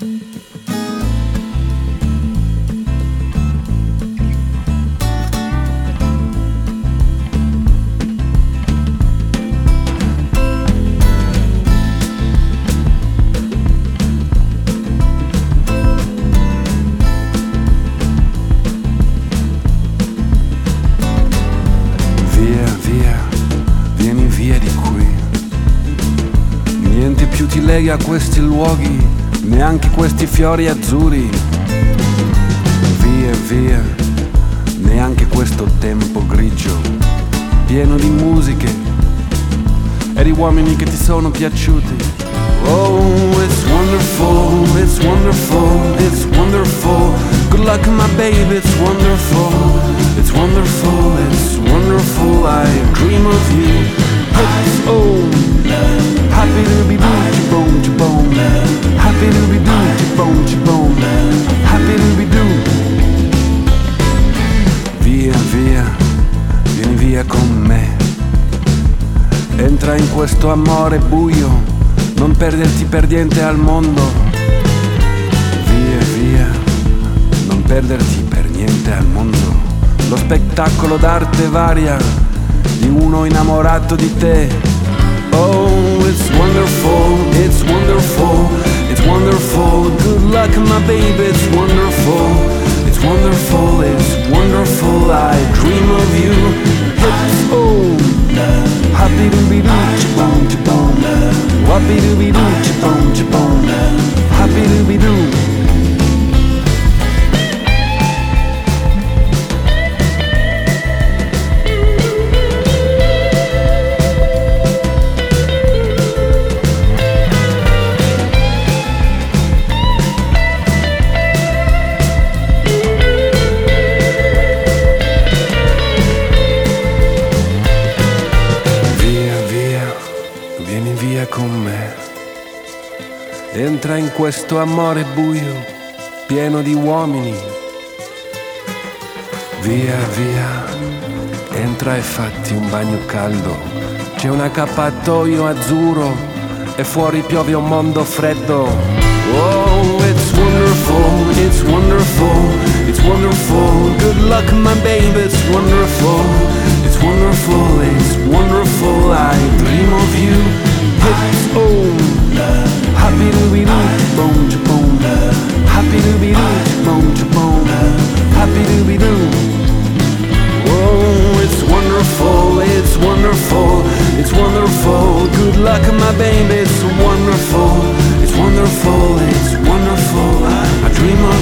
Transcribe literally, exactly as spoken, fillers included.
A questi luoghi, neanche questi fiori azzurri. Via, via, neanche questo tempo grigio, pieno di musiche e di uomini che ti sono piaciuti. Oh, it's wonderful, it's wonderful, it's wonderful. Good luck my baby, it's wonderful, it's wonderful, it's wonderful. I dream of you. It's oh, happy to be boo, boom, boom. Happy to be boo, boom, boom. Happy to be boo. Via, via, vieni via con me. Entra in questo amore buio, non perderti per niente al mondo. Via, via, non perderti per niente al mondo. Lo spettacolo d'arte varia di uno innamorato di te. Oh, it's wonderful, it's wonderful, it's wonderful. Good luck my baby, it's wonderful, it's wonderful, it's wonderful. I dream of you. It's oh, happy to be doo, boom, boom. Happy to be doo, boom, boom. Happy to be doo. Entra in questo amore buio, pieno di uomini. Via, via, entra e fatti un bagno caldo. C'è un accappatoio azzurro e fuori piove un mondo freddo. Oh, it's wonderful, it's wonderful, it's wonderful. Good luck my baby, it's wonderful, it's wonderful, it's wonderful. I dream of you. It's oh, happy to be doo, boom, boom. Happy to be doo, boom, boom. Happy to be doo. Oh, it's wonderful, it's wonderful, it's wonderful. Good luck, my baby, it's wonderful, it's wonderful, it's wonderful. I dream of